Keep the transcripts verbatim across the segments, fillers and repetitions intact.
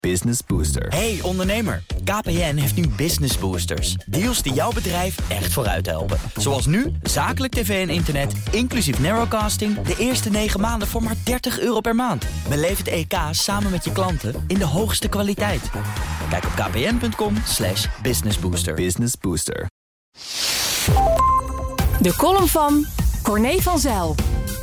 Business Booster. Hey ondernemer, K P N heeft nu Business Boosters. Deals die jouw bedrijf echt vooruit helpen. Zoals nu, zakelijk tv en internet, inclusief narrowcasting... de eerste negen maanden voor maar dertig euro per maand. Beleef het E K samen met je klanten in de hoogste kwaliteit. Kijk op kpn.com slash businessbooster. Business Booster. De column van Corné van Zijl.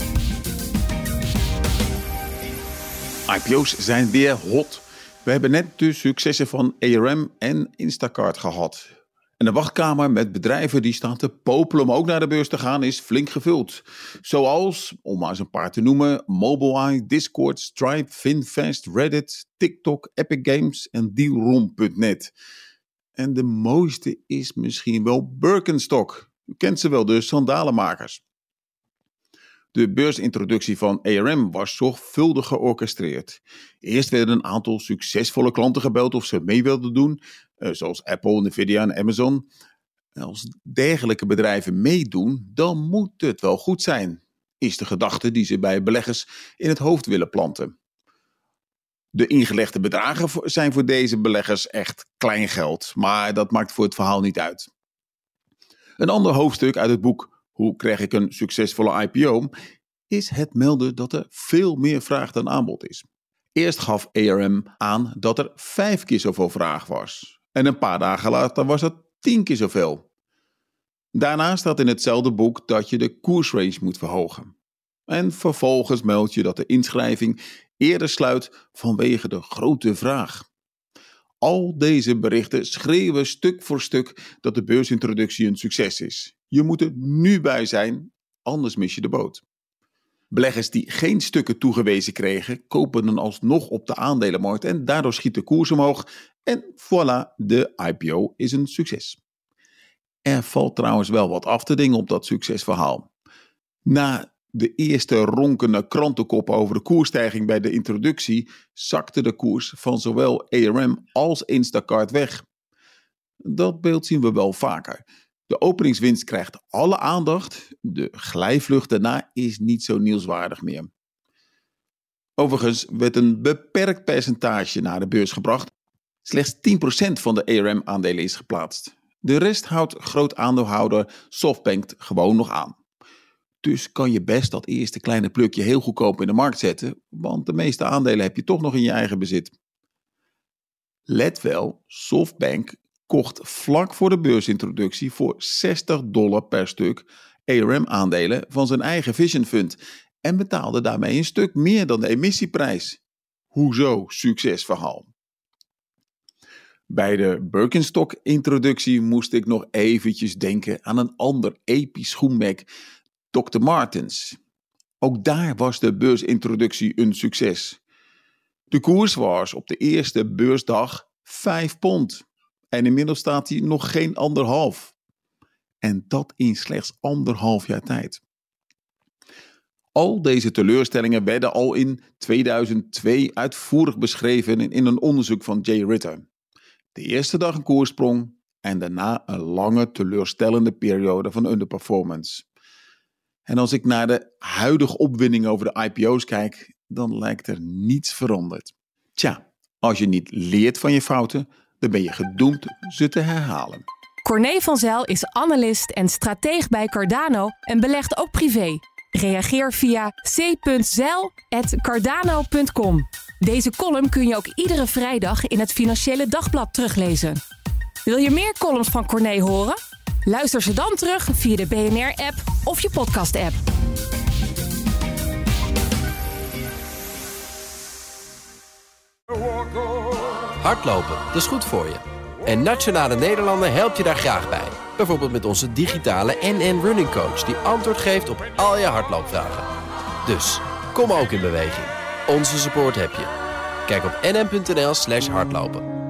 I P O's zijn weer hot. We hebben net de successen van A R M en Instacart gehad. En de wachtkamer met bedrijven die staan te popelen om ook naar de beurs te gaan is flink gevuld. Zoals, om maar eens een paar te noemen, Mobileye, Discord, Stripe, Finfast, Reddit, TikTok, Epic Games en Dealroom punt net. En de mooiste is misschien wel Birkenstock. U kent ze wel, de sandalenmakers. De beursintroductie van A R M was zorgvuldig georchestreerd. Eerst werden een aantal succesvolle klanten gebeld of ze mee wilden doen, zoals Apple, Nvidia en Amazon. Als dergelijke bedrijven meedoen, dan moet het wel goed zijn, is de gedachte die ze bij beleggers in het hoofd willen planten. De ingelegde bedragen zijn voor deze beleggers echt kleingeld, maar dat maakt voor het verhaal niet uit. Een ander hoofdstuk uit het boek Hoe krijg ik een succesvolle I P O? Is het melden dat er veel meer vraag dan aanbod is. Eerst gaf A R M aan dat er vijf keer zoveel vraag was. En een paar dagen later was het tien keer zoveel. Daarna staat in hetzelfde boek dat je de koersrange moet verhogen. En vervolgens meld je dat de inschrijving eerder sluit vanwege de grote vraag. Al deze berichten schreeuwen stuk voor stuk dat de beursintroductie een succes is. Je moet er nu bij zijn, anders mis je de boot. Beleggers die geen stukken toegewezen kregen, kopen dan alsnog op de aandelenmarkt en daardoor schiet de koers omhoog en voilà, de I P O is een succes. Er valt trouwens wel wat af te dingen op dat succesverhaal. Na de eerste ronkende krantenkop over de koersstijging bij de introductie zakte de koers van zowel A R M als Instacart weg. Dat beeld zien we wel vaker. De openingswinst krijgt alle aandacht, de glijvlucht daarna is niet zo nieuwswaardig meer. Overigens werd een beperkt percentage naar de beurs gebracht. Slechts tien procent van de A R M-aandelen is geplaatst. De rest houdt groot aandeelhouder SoftBank gewoon nog aan. Dus kan je best dat eerste kleine plukje heel goedkoop in de markt zetten, want de meeste aandelen heb je toch nog in je eigen bezit. Let wel, SoftBank kocht vlak voor de beursintroductie voor zestig dollar per stuk A R M-aandelen van zijn eigen Vision Fund en betaalde daarmee een stuk meer dan de emissieprijs. Hoezo succesverhaal? Bij de Birkenstock-introductie moest ik nog eventjes denken aan een ander episch schoenmerk, dokter Martens. Ook daar was de beursintroductie een succes. De koers was op de eerste beursdag vijf pond. En inmiddels staat hij nog geen anderhalf. En dat in slechts anderhalf jaar tijd. Al deze teleurstellingen werden al in tweeduizend twee uitvoerig beschreven in een onderzoek van Jay Ritter. De eerste dag een koerssprong en daarna een lange teleurstellende periode van underperformance. En als ik naar de huidige opwinding over de I P O's kijk, dan lijkt er niets veranderd. Tja, als je niet leert van je fouten, dan ben je gedoemd ze te herhalen. Corné van Zijl is analist en strateeg bij Cardano en belegt ook privé. Reageer via c punt zijl apenstaartje cardano punt com. Deze column kun je ook iedere vrijdag in het Financiële Dagblad teruglezen. Wil je meer columns van Corné horen? Luister ze dan terug via de B N R-app of je podcast-app. Hardlopen, dat is goed voor je. En Nationale Nederlanden helpt je daar graag bij. Bijvoorbeeld met onze digitale N N Running Coach die antwoord geeft op al je hardloopvragen. Dus, kom ook in beweging. Onze support heb je. Kijk op nn punt n l slash hardlopen.